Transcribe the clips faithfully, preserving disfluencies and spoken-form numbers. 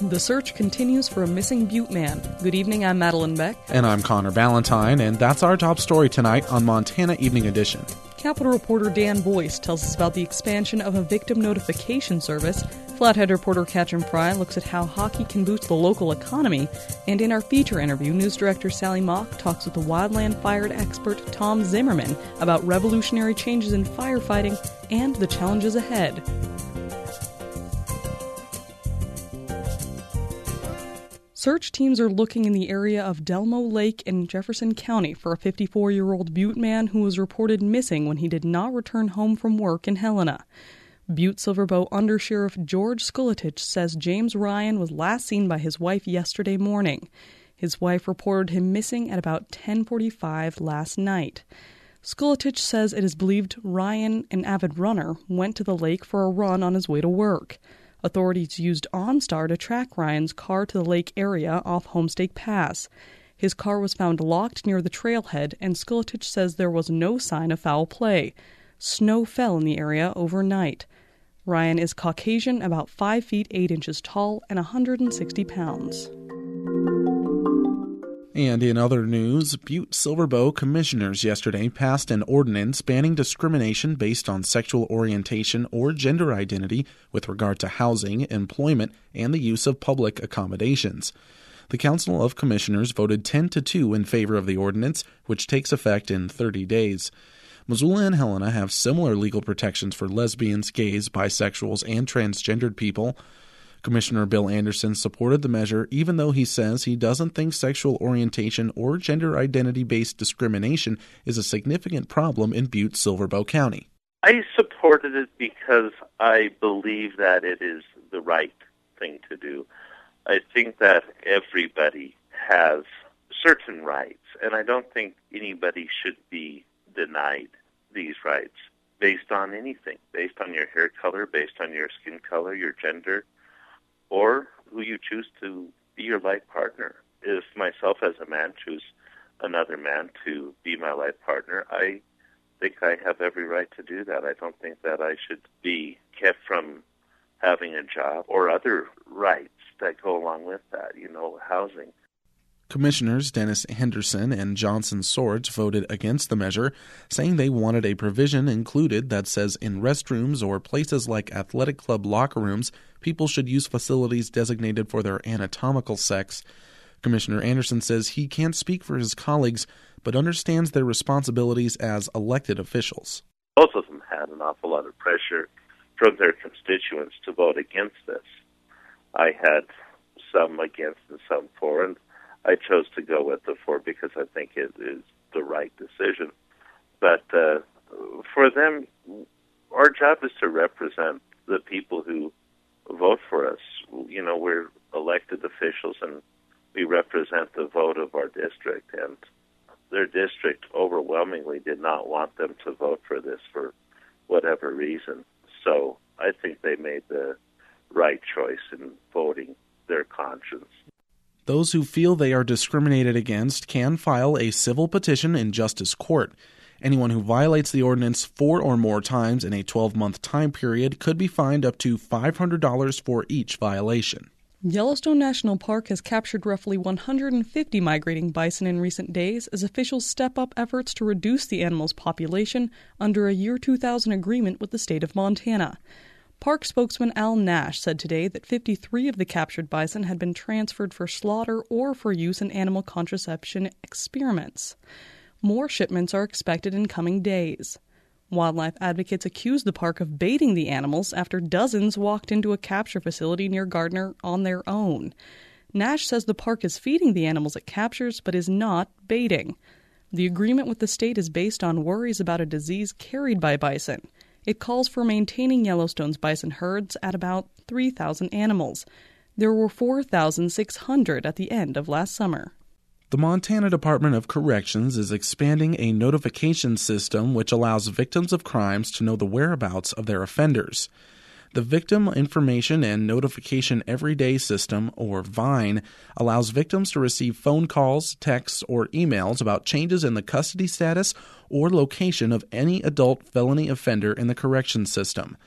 The search continues for a missing Butte man. Good evening, I'm Madeline Beck. And I'm Connor Ballantyne, and that's our top story tonight on Montana Evening Edition. Capitol reporter Dan Boyce tells us about the expansion of a victim notification service. Flathead reporter Katrin Fry looks at how hockey can boost the local economy. And in our feature interview, news director Sally Mock talks with the wildland fire expert Tom Zimmerman about revolutionary changes in firefighting and the challenges ahead. Search teams are looking in the area of Delmo Lake in Jefferson County for a fifty-four-year-old Butte man who was reported missing when he did not return home from work in Helena. Butte Silverbow Undersheriff George Skuletich says James Ryan was last seen by his wife yesterday morning. His wife reported him missing at about ten forty-five last night. Skuletich says it is believed Ryan, an avid runner, went to the lake for a run on his way to work. Authorities used OnStar to track Ryan's car to the lake area off Homestake Pass. His car was found locked near the trailhead, and Skuletich says there was no sign of foul play. Snow fell in the area overnight. Ryan is Caucasian, about five feet eight inches tall, and one hundred sixty pounds. And in other news, Butte Silverbow commissioners yesterday passed an ordinance banning discrimination based on sexual orientation or gender identity with regard to housing, employment, and the use of public accommodations. The Council of Commissioners voted ten to two in favor of the ordinance, which takes effect in thirty days. Missoula and Helena have similar legal protections for lesbians, gays, bisexuals, and transgendered people. Commissioner Bill Anderson supported the measure, even though he says he doesn't think sexual orientation or gender identity-based discrimination is a significant problem in Butte Silverbow County. I supported it because I believe that it is the right thing to do. I think that everybody has certain rights, and I don't think anybody should be denied these rights based on anything, based on your hair color, based on your skin color, your gender, or who you choose to be your life partner. If myself as a man choose another man to be my life partner, I think I have every right to do that. I don't think that I should be kept from having a job or other rights that go along with that, you know, housing. Commissioners Dennis Henderson and Johnson Swords voted against the measure, saying they wanted a provision included that says in restrooms or places like athletic club locker rooms, people should use facilities designated for their anatomical sex. Commissioner Anderson says he can't speak for his colleagues, but understands their responsibilities as elected officials. Both of them had an awful lot of pressure from their constituents to vote against this. I had some against and some for, and I chose to go with the for because I think it is the right decision. But uh, for them, our job is to represent the people who vote for us. You know, we're elected officials and we represent the vote of our district, and their district overwhelmingly did not want them to vote for this for whatever reason. So I think they made the right choice in voting their conscience. Those who feel they are discriminated against can file a civil petition in justice court. Anyone who violates the ordinance four or more times in a twelve-month time period could be fined up to five hundred dollars for each violation. Yellowstone National Park has captured roughly one hundred fifty migrating bison in recent days as officials step up efforts to reduce the animal's population under a year two thousand agreement with the state of Montana. Park spokesman Al Nash said today that fifty-three of the captured bison had been transferred for slaughter or for use in animal contraception experiments. More shipments are expected in coming days. Wildlife advocates accused the park of baiting the animals after dozens walked into a capture facility near Gardner on their own. Nash says the park is feeding the animals it captures but is not baiting. The agreement with the state is based on worries about a disease carried by bison. It calls for maintaining Yellowstone's bison herds at about three thousand animals. There were four thousand six hundred at the end of last summer. The Montana Department of Corrections is expanding a notification system which allows victims of crimes to know the whereabouts of their offenders. The Victim Information and Notification Everyday System, or VINE, allows victims to receive phone calls, texts, or emails about changes in the custody status or location of any adult felony offender in the corrections system.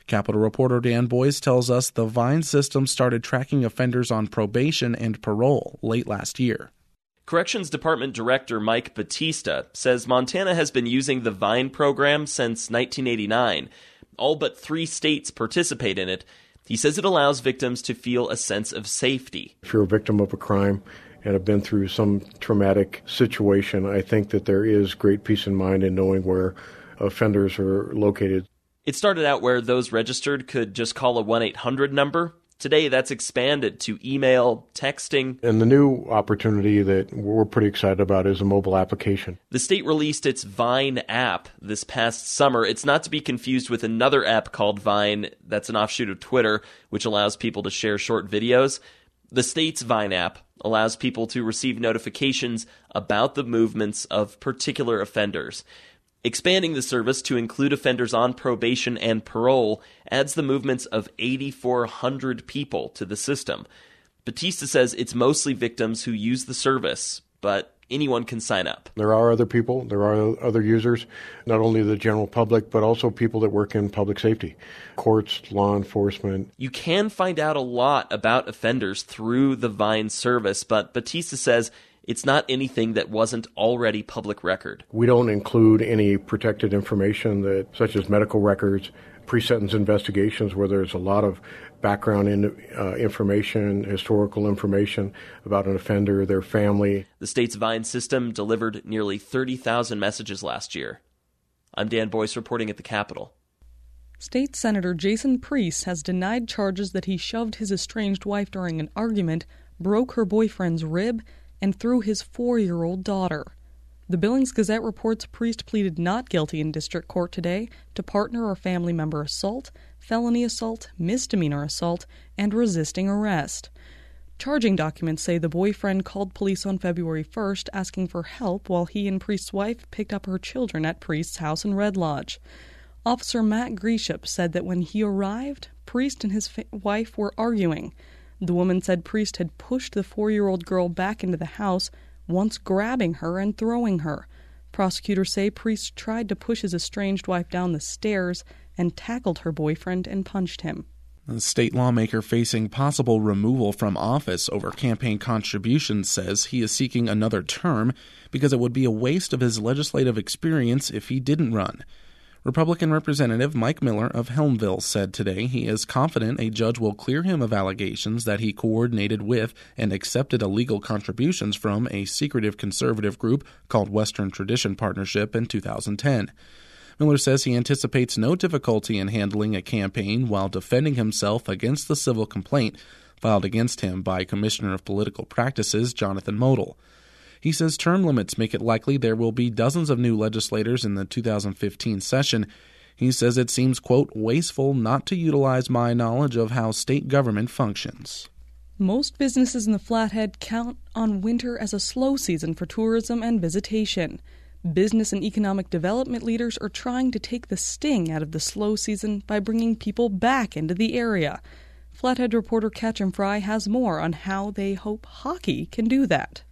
Capitol reporter Dan Boyce tells us the Vine system started tracking offenders on probation and parole late last year. Corrections Department Director Mike Batista says Montana has been using the Vine program since nineteen eighty-nine. All but three states participate in it. He says it allows victims to feel a sense of safety. If you're a victim of a crime and have been through some traumatic situation, I think that there is great peace of mind in knowing where offenders are located. It started out where those registered could just call a one eight hundred number. Today, that's expanded to email, texting. And the new opportunity that we're pretty excited about is a mobile application. The state released its Vine app this past summer. It's not to be confused with another app called Vine that's an offshoot of Twitter, which allows people to share short videos. The state's Vine app allows people to receive notifications about the movements of particular offenders. Expanding the service to include offenders on probation and parole adds the movements of eight thousand four hundred people to the system. Batista says it's mostly victims who use the service, but anyone can sign up. There are other people, there are other users, not only the general public, but also people that work in public safety, courts, law enforcement. You can find out a lot about offenders through the Vine service, but Batista says it's not anything that wasn't already public record. We don't include any protected information that, such as medical records, pre-sentence investigations where there's a lot of background in, uh, information, historical information about an offender, their family. The state's Vine system delivered nearly thirty thousand messages last year. I'm Dan Boyce reporting at the Capitol. State Senator Jason Priest has denied charges that he shoved his estranged wife during an argument, broke her boyfriend's rib, and threw his four-year-old daughter. The Billings Gazette reports Priest pleaded not guilty in district court today to partner or family member assault, felony assault, misdemeanor assault, and resisting arrest. Charging documents say the boyfriend called police on February first asking for help while he and Priest's wife picked up her children at Priest's house in Red Lodge. Officer Matt Gresham said that when he arrived, Priest and his fa- wife were arguing. The woman said Priest had pushed the four-year-old girl back into the house, once grabbing her and throwing her. Prosecutors say Priest tried to push his estranged wife down the stairs and tackled her boyfriend and punched him. A state lawmaker facing possible removal from office over campaign contributions says he is seeking another term because it would be a waste of his legislative experience if he didn't run. Republican Representative Mike Miller of Helmville said today he is confident a judge will clear him of allegations that he coordinated with and accepted illegal contributions from a secretive conservative group called Western Tradition Partnership in two thousand ten. Miller says he anticipates no difficulty in handling a campaign while defending himself against the civil complaint filed against him by Commissioner of Political Practices Jonathan Modell. He says term limits make it likely there will be dozens of new legislators in the two thousand fifteen session. He says it seems, quote, wasteful not to utilize my knowledge of how state government functions. Most businesses in the Flathead count on winter as a slow season for tourism and visitation. Business and economic development leaders are trying to take the sting out of the slow season by bringing people back into the area. Flathead reporter Catchem Fry has more on how they hope hockey can do that.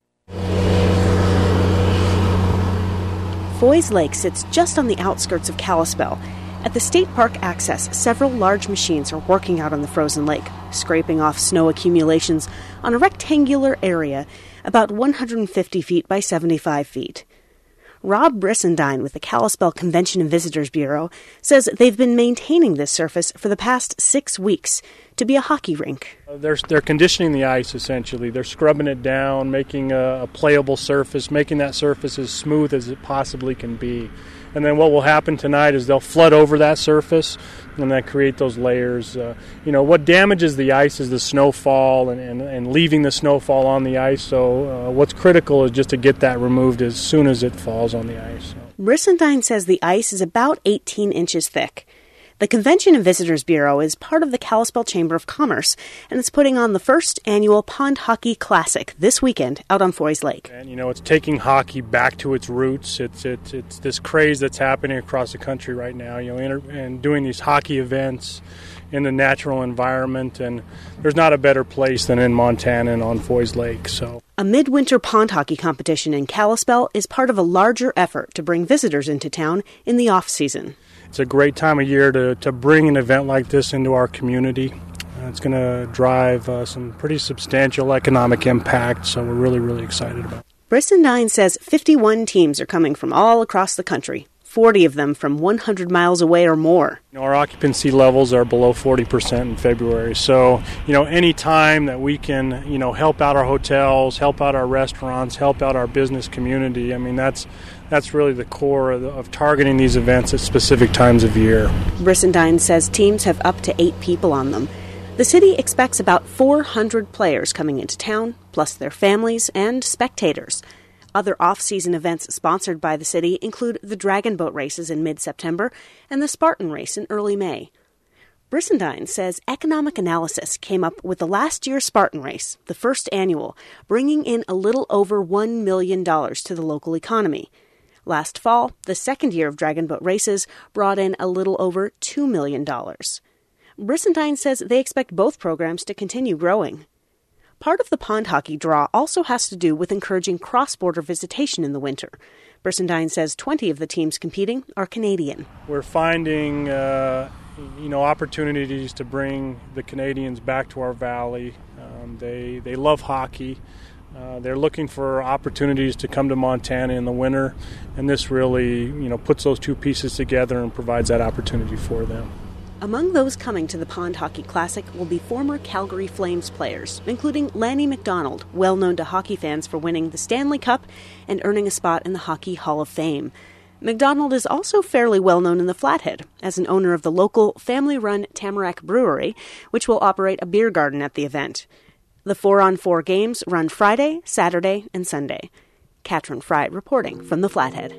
Foy's Lake sits just on the outskirts of Kalispell. At the state park access, several large machines are working out on the frozen lake, scraping off snow accumulations on a rectangular area about one hundred fifty feet by seventy-five feet. Rob Brissendine with the Kalispell Convention and Visitors Bureau says they've been maintaining this surface for the past six weeks to be a hockey rink. They're, they're conditioning the ice, essentially. They're scrubbing it down, making a, a playable surface, making that surface as smooth as it possibly can be. And then what will happen tonight is they'll flood over that surface and then create those layers. Uh, you know, what damages the ice is the snowfall and, and, and leaving the snowfall on the ice. So uh, what's critical is just to get that removed as soon as it falls on the ice. So. Brissendine says the ice is about eighteen inches thick. The Convention and Visitors Bureau is part of the Kalispell Chamber of Commerce, and it's putting on the first annual Pond Hockey Classic this weekend out on Foy's Lake. And, you know, it's taking hockey back to its roots. It's it's, it's this craze that's happening across the country right now, you know, inter- and doing these hockey events in the natural environment, and there's not a better place than in Montana and on Foy's Lake. So, a midwinter pond hockey competition in Kalispell is part of a larger effort to bring visitors into town in the off-season. It's a great time of year to, to bring an event like this into our community. Uh, it's going to drive uh, some pretty substantial economic impact, so we're really, really excited about it. Brisendine says fifty-one teams are coming from all across the country, forty of them from one hundred miles away or more. You know, our occupancy levels are below forty percent in February, so you know, any time that we can, you know, help out our hotels, help out our restaurants, help out our business community, I mean, that's that's really the core of, the, of targeting these events at specific times of year. Brisendine says teams have up to eight people on them. The city expects about four hundred players coming into town, plus their families and spectators. Other off-season events sponsored by the city include the Dragon Boat races in mid-September and the Spartan race in early May. Brisendine says economic analysis came up with the last year's Spartan race, the first annual, bringing in a little over one million dollars to the local economy. Last fall, the second year of Dragon Boat races brought in a little over two million dollars. Brisendine says they expect both programs to continue growing. Part of the pond hockey draw also has to do with encouraging cross-border visitation in the winter. Brisendine says twenty of the teams competing are Canadian. We're finding, uh, you know, opportunities to bring the Canadians back to our valley. Um, they they love hockey. Uh, they're looking for opportunities to come to Montana in the winter, and this really, you know, puts those two pieces together and provides that opportunity for them. Among those coming to the Pond Hockey Classic will be former Calgary Flames players, including Lanny McDonald, well known to hockey fans for winning the Stanley Cup and earning a spot in the Hockey Hall of Fame. McDonald is also fairly well known in the Flathead as an owner of the local family-run Tamarack Brewery, which will operate a beer garden at the event. The four-on-four games run Friday, Saturday, and Sunday. Katrin Fry reporting from the Flathead.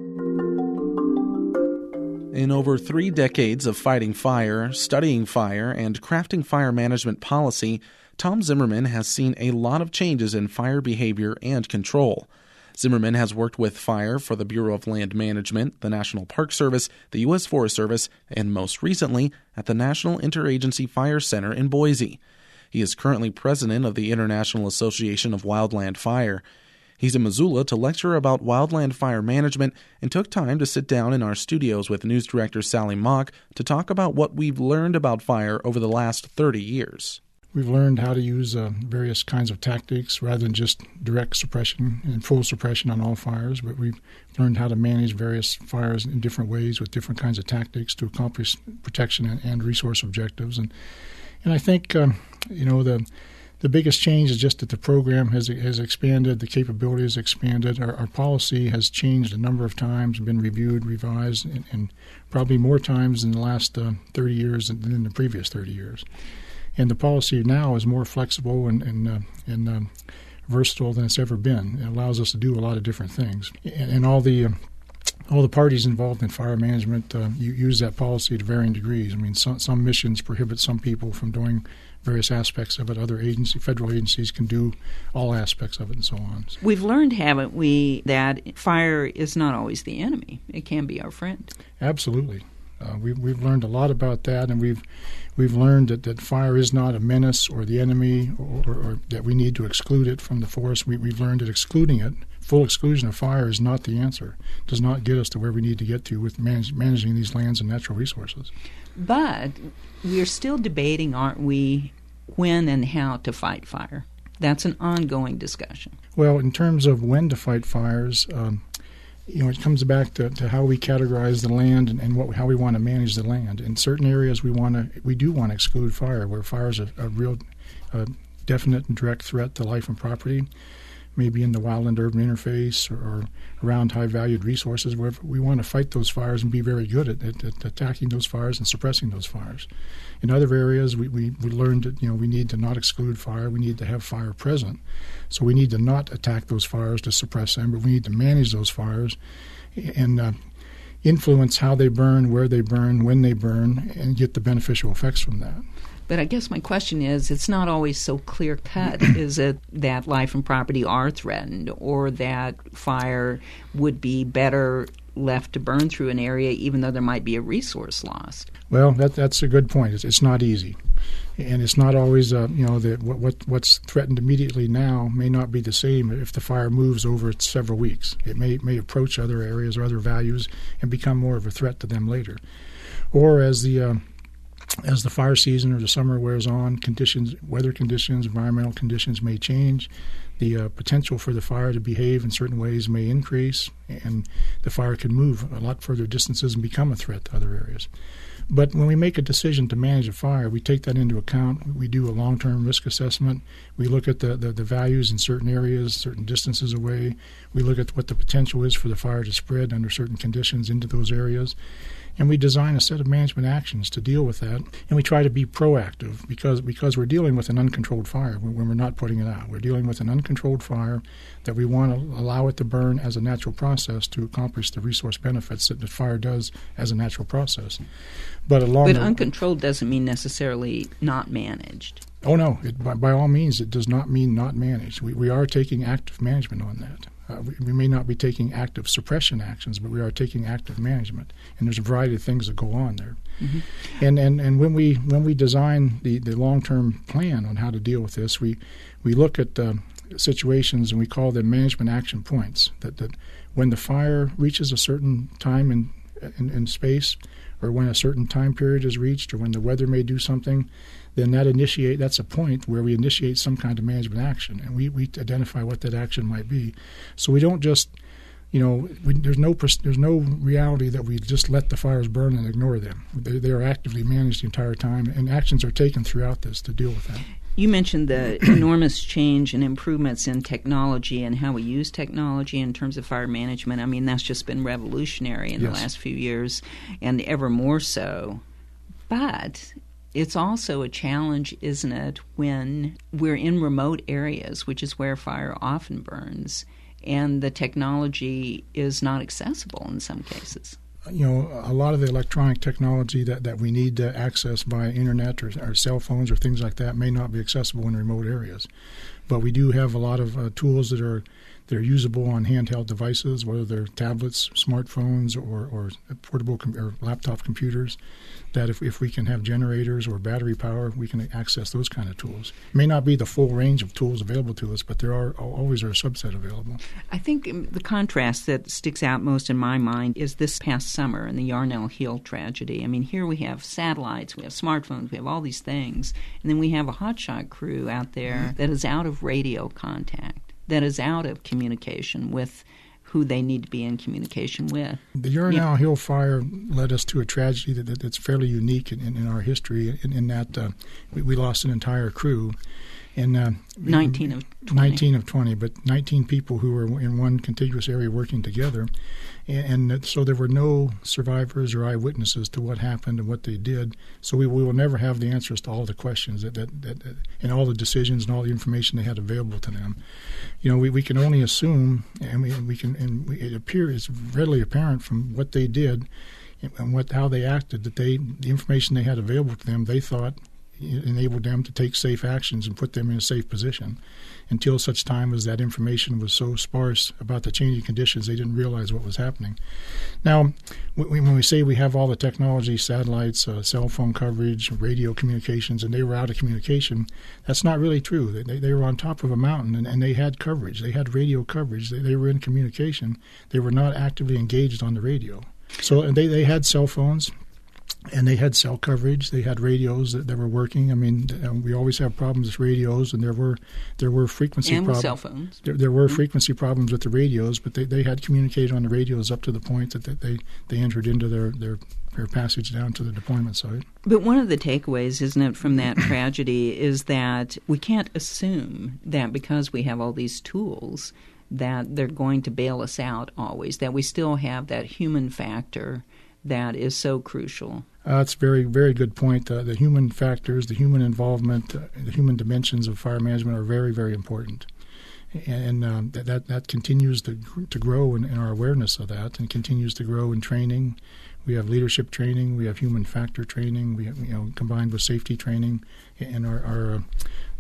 In over three decades of fighting fire, studying fire, and crafting fire management policy, Tom Zimmerman has seen a lot of changes in fire behavior and control. Zimmerman has worked with fire for the Bureau of Land Management, the National Park Service, the U S Forest Service, and most recently at the National Interagency Fire Center in Boise. He is currently president of the International Association of Wildland Fire. He's in Missoula to lecture about wildland fire management and took time to sit down in our studios with news director Sally Mock to talk about what we've learned about fire over the last thirty years. We've learned how to use uh, various kinds of tactics rather than just direct suppression and full suppression on all fires, but we've learned how to manage various fires in different ways with different kinds of tactics to accomplish protection and, and resource objectives. And and I think, um, you know, the The biggest change is just that the program has has expanded, the capability has expanded. Our, our policy has changed a number of times, been reviewed, revised, and, and probably more times in the last uh, thirty years than in the previous thirty years. And the policy now is more flexible and and, uh, and uh, versatile than it's ever been. It allows us to do a lot of different things. And, and all the uh, all the parties involved in fire management uh, use that policy to varying degrees. I mean, some, some missions prohibit some people from doing various aspects of it. Other agency, federal agencies can do all aspects of it and so on. We've learned, haven't we, that fire is not always the enemy. It can be our friend. Absolutely. Uh, we've, we've learned a lot about that, and we've we've learned that, that fire is not a menace or the enemy or, or, or that we need to exclude it from the forest. We, we've learned that excluding it, full exclusion of fire, is not the answer, does not get us to where we need to get to with manage, managing these lands and natural resources. But we're still debating, aren't we, when and how to fight fire? That's an ongoing discussion. Well, in terms of when to fight fires, um, you know, it comes back to, to how we categorize the land and, and what, how we want to manage the land. In certain areas, we want to, we do want to exclude fire, where fire is a, a real, uh, definite and direct threat to life and property. Maybe in the wildland-urban interface or, or around high-valued resources, where we want to fight those fires and be very good at, at, at attacking those fires and suppressing those fires. In other areas, we, we, we learned that, you know, we need to not exclude fire. We need to have fire present. So we need to not attack those fires to suppress them, but we need to manage those fires and uh, influence how they burn, where they burn, when they burn, and get the beneficial effects from that. But I guess my question is, it's not always so clear-cut. Is it that life and property are threatened, or that fire would be better left to burn through an area, even though there might be a resource lost. Well, that, that's a good point. It's, it's not easy. And it's not always, uh, you know, that what, what what's threatened immediately now may not be the same if the fire moves over several weeks. It may may approach other areas or other values and become more of a threat to them later. Or as the uh, as the fire season or the summer wears on, conditions, weather conditions, environmental conditions may change. The uh, potential for the fire to behave in certain ways may increase, and the fire can move a lot further distances and become a threat to other areas. But when we make a decision to manage a fire, we take that into account. We do a long-term risk assessment. We look at the, the, the values in certain areas, certain distances away. We look at what the potential is for the fire to spread under certain conditions into those areas. And we design a set of management actions to deal with that. And we try to be proactive because because we're dealing with an uncontrolled fire when we're not putting it out. We're dealing with an uncontrolled fire that we want to allow it to burn as a natural process to accomplish the resource benefits that the fire does as a natural process. But along But the, uncontrolled doesn't mean necessarily not managed. Oh, no. It, by, by all means, it does not mean not managed. We, we are taking active management on that. Uh, we, we may not be taking active suppression actions, but we are taking active management. And there's a variety of things that go on there. Mm-hmm. And, and and when we when we design the, the long-term plan on how to deal with this, we, we look at uh, situations and we call them management action points. That, that when the fire reaches a certain time in, in, in space, or when a certain time period is reached, or when the weather may do something, then that initiate that's a point where we initiate some kind of management action, and we, we identify what that action might be. So we don't just, you know, we, there's no there's no reality that we just let the fires burn and ignore them. They, they are actively managed the entire time, and actions are taken throughout this to deal with that. You mentioned the enormous change and improvements in technology and how we use technology in terms of fire management. I mean, that's just been revolutionary in yes. the last few years, and ever more so. But it's also a challenge, isn't it, when we're in remote areas, which is where fire often burns, and the technology is not accessible in some cases. You know, a lot of the electronic technology that, that we need to access via internet or, or cell phones or things like that may not be accessible in remote areas. But we do have a lot of uh, tools that are that are usable on handheld devices, whether they're tablets, smartphones, or, or portable com- or laptop computers, that if, if we can have generators or battery power, we can access those kind of tools. It may not be the full range of tools available to us, but there are always are a subset available. I think the contrast that sticks out most in my mind is this past summer and the Yarnell Hill tragedy. I mean, here we have satellites, we have smartphones, we have all these things, and then we have a hotshot crew out there mm-hmm. that is out of radio contact, that is out of communication with who they need to be in communication with. The Yarnell yeah. Hill fire led us to a tragedy that, that, that's fairly unique in, in, in our history, in, in that uh, we, we lost an entire crew. And, uh, nineteen of twenty. nineteen of twenty, but nineteen people who were in one contiguous area working together. And, and so there were no survivors or eyewitnesses to what happened and what they did. So we, we will never have the answers to all the questions that, that, that, that and all the decisions and all the information they had available to them. You know, we, we can only assume, and we, we can, and we, it appears readily apparent from what they did and what how they acted that they the information they had available to them, they thought enabled them to take safe actions and put them in a safe position until such time as that information was so sparse about the changing conditions they didn't realize what was happening. Now, when we say we have all the technology, satellites, uh, cell phone coverage, radio communications, and they were out of communication, that's not really true. They, they were on top of a mountain, and, and they had coverage. They had radio coverage. They, they were in communication. They were not actively engaged on the radio. So and they, they had cell phones. And they had cell coverage. They had radios that, that were working. I mean, we always have problems with radios, and there were there were frequency and problems. Cell phones. There, there were mm-hmm. frequency problems with the radios, but they, they had communicated on the radios up to the point that they, they entered into their, their, their passage down to the deployment site. But one of the takeaways, isn't it, from that tragedy is that we can't assume that because we have all these tools that they're going to bail us out always, that we still have that human factor that is so crucial. Uh, that's a very, very good point. Uh, the human factors, the human involvement, uh, the human dimensions of fire management are very, very important. And um, that, that that continues to to grow in, in our awareness of that, and continues to grow in training. We have leadership training, we have human factor training, we have, you know, combined with safety training, and our, our uh,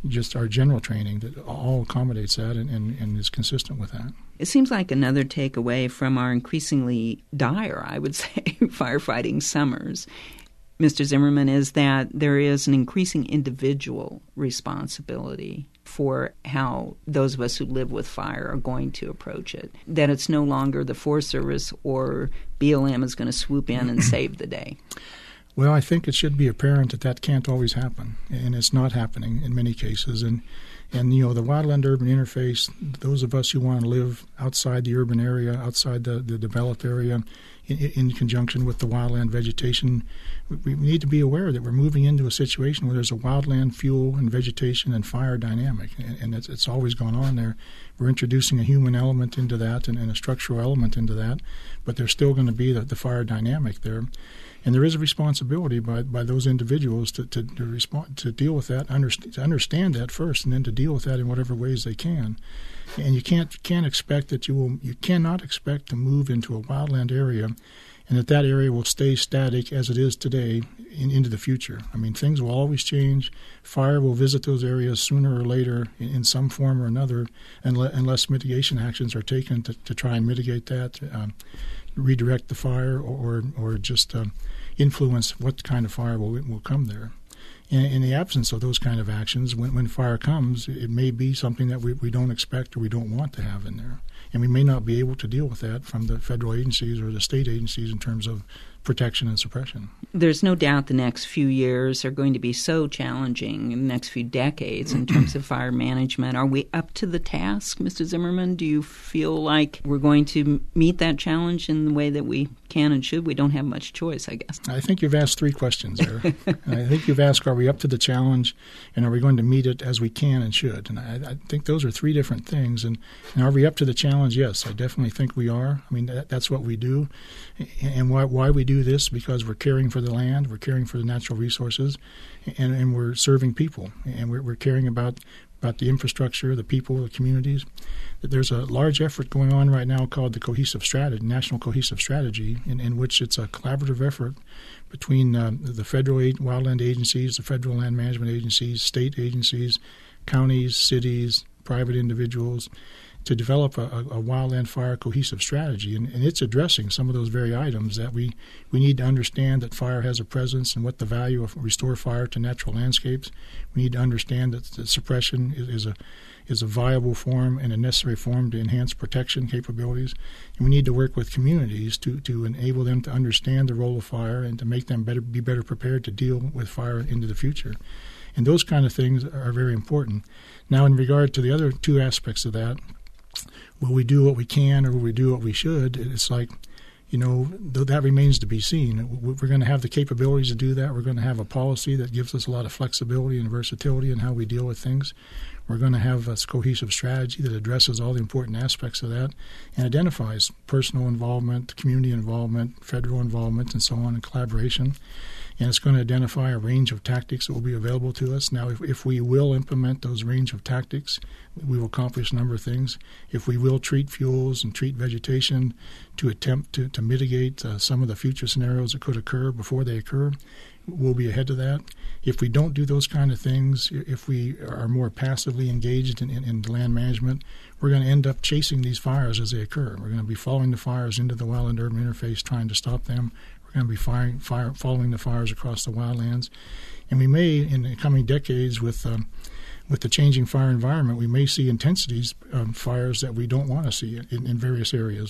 just our general training that all accommodates that and, and, and is consistent with that. It seems like another takeaway from our increasingly dire, I would say, firefighting summers, Mister Zimmerman, is that there is an increasing individual responsibility for how those of us who live with fire are going to approach it. That it's no longer the Forest Service or B L M is going to swoop in and save the day. Well, I think it should be apparent that that can't always happen, and it's not happening in many cases. And, and you know, the wildland-urban interface, those of us who want to live outside the urban area, outside the, the developed area, in, in conjunction with the wildland vegetation, we, we need to be aware that we're moving into a situation where there's a wildland fuel and vegetation and fire dynamic, and, and it's, it's always gone on there. We're introducing a human element into that and, and a structural element into that, but there's still going to be the, the fire dynamic there. And there is a responsibility by, by those individuals to, to, to respond to deal with that, under, to understand that first, and then to deal with that in whatever ways they can. And you can't can't expect that you will you cannot expect to move into a wildland area, and that that area will stay static as it is today in, into the future. I mean, things will always change. Fire will visit those areas sooner or later in, in some form or another, unless, unless mitigation actions are taken to, to try and mitigate that. Um, redirect the fire or or just um, influence what kind of fire will will come there. In, in the absence of those kind of actions, when, when fire comes, it may be something that we, we don't expect or we don't want to have in there. And we may not be able to deal with that from the federal agencies or the state agencies in terms of protection and suppression. There's no doubt the next few years are going to be so challenging, in the next few decades, in terms of fire management. Are we up to the task, Mister Zimmerman? Do you feel like we're going to meet that challenge in the way that we can and should? We don't have much choice, I guess. I think you've asked three questions there. I think you've asked, are we up to the challenge, and are we going to meet it as we can and should? And I, I think those are three different things. And, and are we up to the challenge? Yes, I definitely think we are. I mean, that, that's what we do. And why, why we do this? Because we're caring for the land, we're caring for the natural resources, and, and we're serving people, and we're, we're caring about about the infrastructure, the people, the communities. There's a large effort going on right now called the Cohesive Strategy, National Cohesive Strategy, in, in which it's a collaborative effort between uh, the federal aid, wildland agencies, the federal land management agencies, state agencies, counties, cities, private individuals, to develop a, a wildland fire cohesive strategy. And, and it's addressing some of those very items that we, we need to understand that fire has a presence and what the value of restore fire to natural landscapes. We need to understand that the suppression is, is a is a viable form and a necessary form to enhance protection capabilities. And we need to work with communities to, to enable them to understand the role of fire and to make them better be better prepared to deal with fire into the future. And those kind of things are very important. Now, in regard to the other two aspects of that, will we do what we can or will we do what we should? It's like, you know, th- that remains to be seen. We're going to have the capabilities to do that. We're going to have a policy that gives us a lot of flexibility and versatility in how we deal with things. We're going to have a cohesive strategy that addresses all the important aspects of that and identifies personal involvement, community involvement, federal involvement, and so on, and collaboration. And it's going to identify a range of tactics that will be available to us. Now, if, if we will implement those range of tactics, we will accomplish a number of things. If we will treat fuels and treat vegetation to attempt to, to mitigate uh, some of the future scenarios that could occur before they occur, we'll be ahead of that. If we don't do those kind of things, if we are more passively engaged in, in, in land management, we're going to end up chasing these fires as they occur. We're going to be following the fires into the wildland-urban interface, trying to stop them. Going to be firing, fire, following the fires across the wildlands, and we may, in the coming decades, with um, with the changing fire environment, we may see intensities of fires that we don't want to see in, in various areas.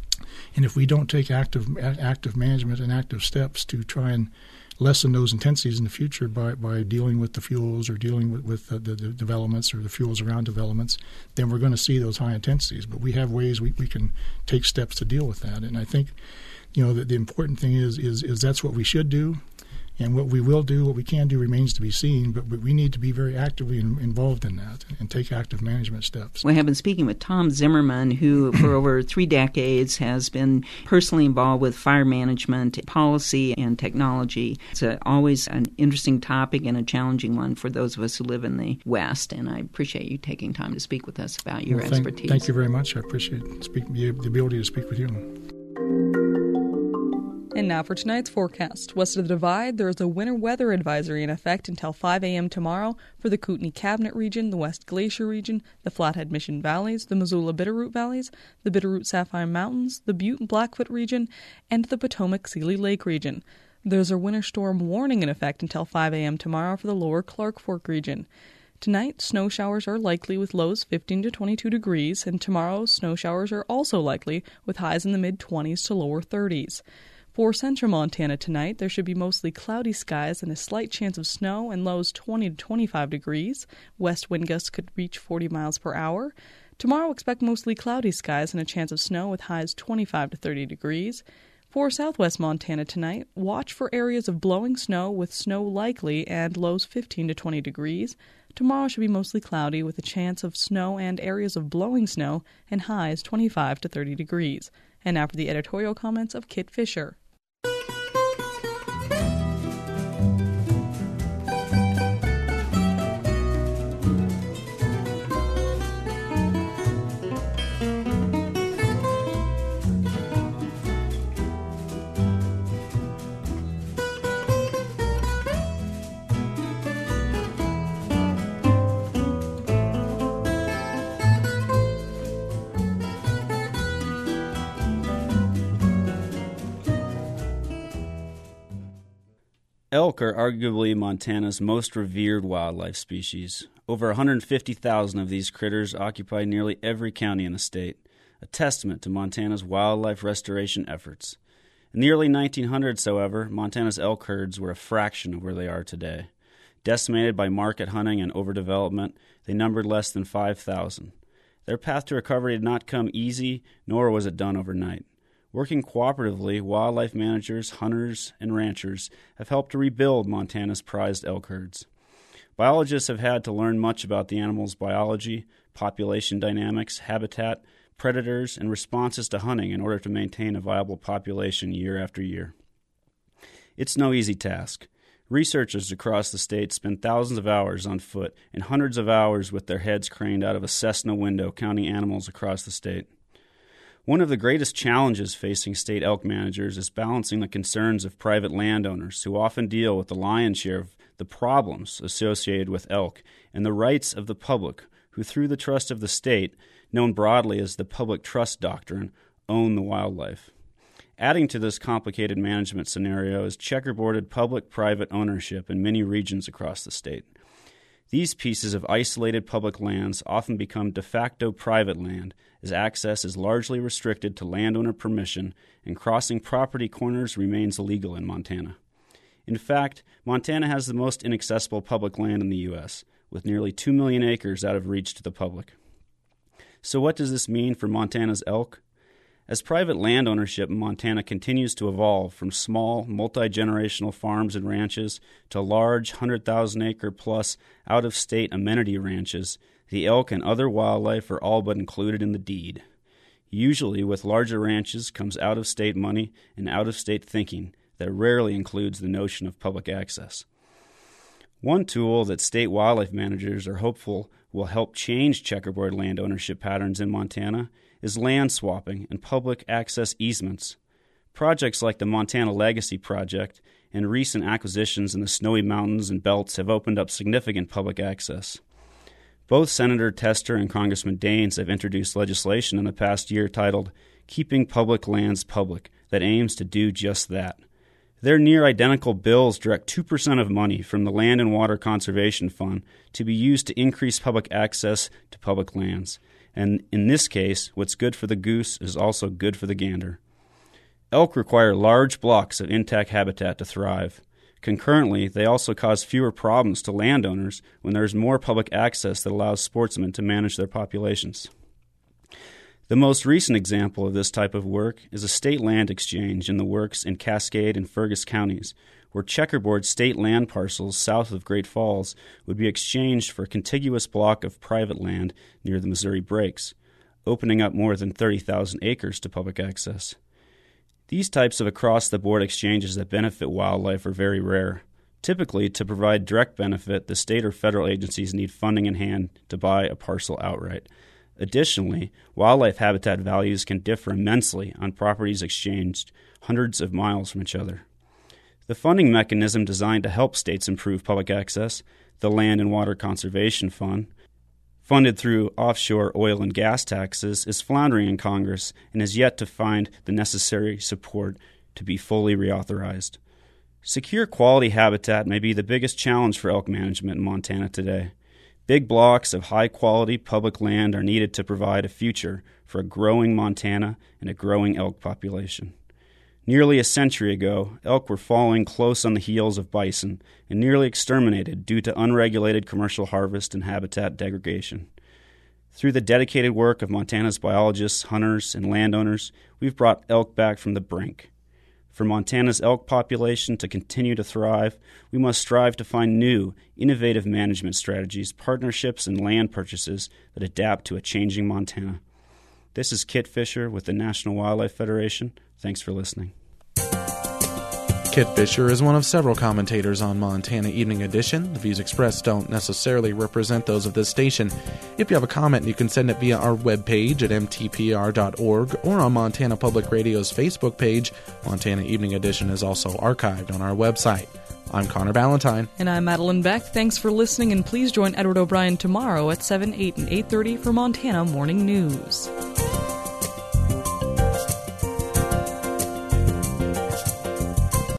And if we don't take active active management and active steps to try and lessen those intensities in the future by, by dealing with the fuels or dealing with, with the, the, the developments or the fuels around developments, then we're going to see those high intensities. But we have ways we, we can take steps to deal with that, and I think. You know, the, the important thing is, is is that's what we should do, and what we will do, what we can do remains to be seen, but, but we need to be very actively in, involved in that and take active management steps. We have been speaking with Tom Zimmerman, who for over three decades has been personally involved with fire management, policy, and technology. It's a, always an interesting topic and a challenging one for those of us who live in the West, and I appreciate you taking time to speak with us about your well, thank, expertise. Thank you very much. I appreciate speak, the ability to speak with you. And now for tonight's forecast. West of the Divide, there is a winter weather advisory in effect until five a.m. tomorrow for the Kootenai Cabinet region, the West Glacier region, the Flathead Mission Valleys, the Missoula Bitterroot Valleys, the Bitterroot Sapphire Mountains, the Butte and Blackfoot region, and the Potomac Seeley Lake region. There's a winter storm warning in effect until five a.m. tomorrow for the lower Clark Fork region. Tonight, snow showers are likely with lows fifteen to twenty-two degrees, and tomorrow, snow showers are also likely with highs in the mid-twenties to lower thirties. For central Montana tonight, there should be mostly cloudy skies and a slight chance of snow and lows twenty to twenty-five degrees. West wind gusts could reach forty miles per hour. Tomorrow, expect mostly cloudy skies and a chance of snow with highs twenty-five to thirty degrees. For southwest Montana tonight, watch for areas of blowing snow with snow likely and lows fifteen to twenty degrees. Tomorrow should be mostly cloudy with a chance of snow and areas of blowing snow and highs twenty-five to thirty degrees. And now for the editorial comments of Kit Fisher. Elk are arguably Montana's most revered wildlife species. Over one hundred fifty thousand of these critters occupy nearly every county in the state, a testament to Montana's wildlife restoration efforts. In the early nineteen hundreds, however, Montana's elk herds were a fraction of where they are today. Decimated by market hunting and overdevelopment, they numbered less than five thousand. Their path to recovery did not come easy, nor was it done overnight. Working cooperatively, wildlife managers, hunters, and ranchers have helped to rebuild Montana's prized elk herds. Biologists have had to learn much about the animal's biology, population dynamics, habitat, predators, and responses to hunting in order to maintain a viable population year after year. It's no easy task. Researchers across the state spend thousands of hours on foot and hundreds of hours with their heads craned out of a Cessna window counting animals across the state. One of the greatest challenges facing state elk managers is balancing the concerns of private landowners who often deal with the lion's share of the problems associated with elk and the rights of the public who, through the trust of the state, known broadly as the public trust doctrine, own the wildlife. Adding to this complicated management scenario is checkerboarded public-private ownership in many regions across the state. These pieces of isolated public lands often become de facto private land, as access is largely restricted to landowner permission and crossing property corners remains illegal in Montana. In fact, Montana has the most inaccessible public land in the U S, with nearly two million acres out of reach to the public. So what does this mean for Montana's elk? As private land ownership in Montana continues to evolve from small, multi-generational farms and ranches to large, one hundred thousand acre plus out-of-state amenity ranches, the elk and other wildlife are all but included in the deed. Usually, with larger ranches comes out-of-state money and out-of-state thinking that rarely includes the notion of public access. One tool that state wildlife managers are hopeful will help change checkerboard land ownership patterns in Montana is land swapping and public access easements. Projects like the Montana Legacy Project and recent acquisitions in the Snowy Mountains and Belts have opened up significant public access. Both Senator Tester and Congressman Daines have introduced legislation in the past year titled Keeping Public Lands Public that aims to do just that. Their near-identical bills direct two percent of money from the Land and Water Conservation Fund to be used to increase public access to public lands. And in this case, what's good for the goose is also good for the gander. Elk require large blocks of intact habitat to thrive. Concurrently, they also cause fewer problems to landowners when there is more public access that allows sportsmen to manage their populations. The most recent example of this type of work is a state land exchange in the works in Cascade and Fergus counties, where checkerboard state land parcels south of Great Falls would be exchanged for a contiguous block of private land near the Missouri Breaks, opening up more than thirty thousand acres to public access. These types of across-the-board exchanges that benefit wildlife are very rare. Typically, to provide direct benefit, the state or federal agencies need funding in hand to buy a parcel outright. Additionally, wildlife habitat values can differ immensely on properties exchanged hundreds of miles from each other. The funding mechanism designed to help states improve public access, the Land and Water Conservation Fund, funded through offshore oil and gas taxes, is floundering in Congress and has yet to find the necessary support to be fully reauthorized. Secure quality habitat may be the biggest challenge for elk management in Montana today. Big blocks of high-quality public land are needed to provide a future for a growing Montana and a growing elk population. Nearly a century ago, elk were following close on the heels of bison and nearly exterminated due to unregulated commercial harvest and habitat degradation. Through the dedicated work of Montana's biologists, hunters, and landowners, we've brought elk back from the brink. For Montana's elk population to continue to thrive, we must strive to find new, innovative management strategies, partnerships, and land purchases that adapt to a changing Montana. This is Kit Fisher with the National Wildlife Federation. Thanks for listening. Kit Fisher is one of several commentators on Montana Evening Edition. The views expressed don't necessarily represent those of this station. If you have a comment, you can send it via our webpage at m t p r dot org or on Montana Public Radio's Facebook page. Montana Evening Edition is also archived on our website. I'm Connor Ballantyne. And I'm Madeline Beck. Thanks for listening, and please join Edward O'Brien tomorrow at seven, eight, and eight thirty for Montana Morning News.